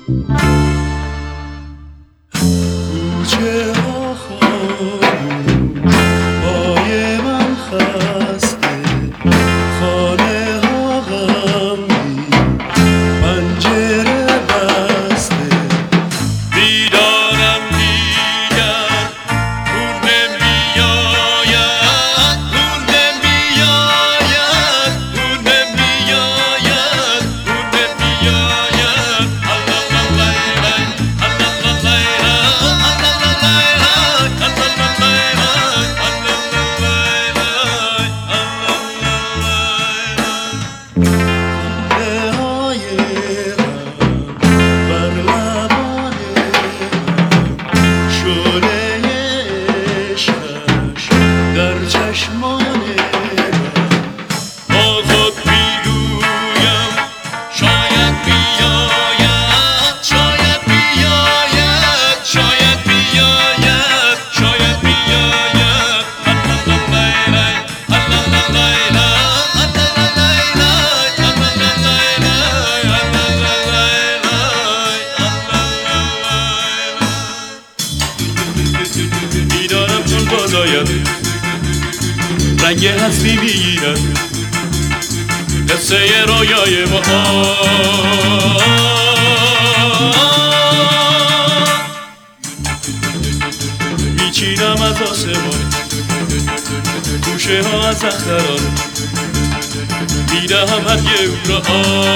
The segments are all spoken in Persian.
کوچه ها خاموش، پای من خسته، خانه ها غمگین، پنجره بسته. بیدارم دیگر، اون نمیاید، اون نمیاید، اون نمیاید، اون نمیاید. در چشمان با خود میگویم شاید بیاید، شاید بیاید، شاید بیاید، شاید بیاید. میدانم چون بازاید رنگ هستی میگیرد قصه رویای ما. میچینم از آسمان، گوشه ها از اختران، میدهم هدیه او را.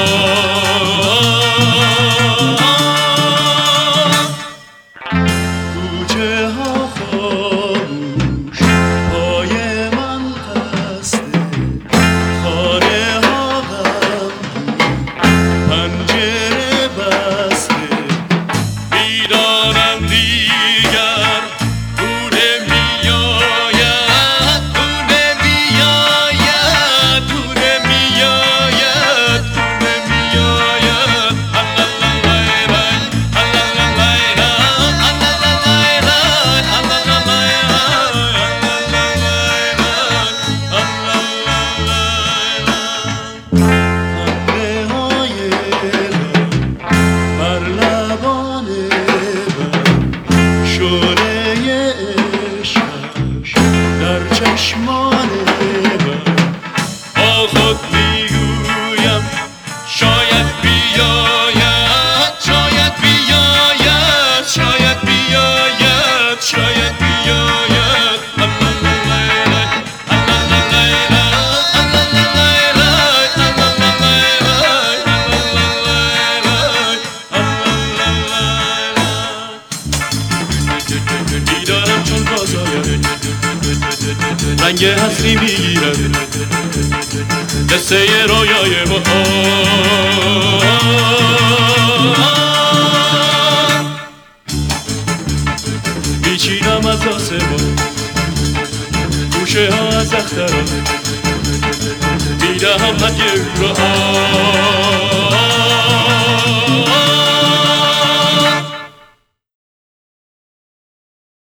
کوچه ها خاموش، پای من خسته، خانه ها غمگین، پنجره بسته. بیدارم دیگر، او نمیاید، او نمیاید، او نمیاید، او نمیاید. بر لبان من شعله عشقش در چشمان من. با خود میگویم شاید بیاید، شاید بیاید، شاید بیاید، شاید بیاید. دیدارم چون بازاید رنگ هستی میگیرد قصه رویای ما. میچینم از آسمان، گوشه ها از اختران، میدهم هدیه او را.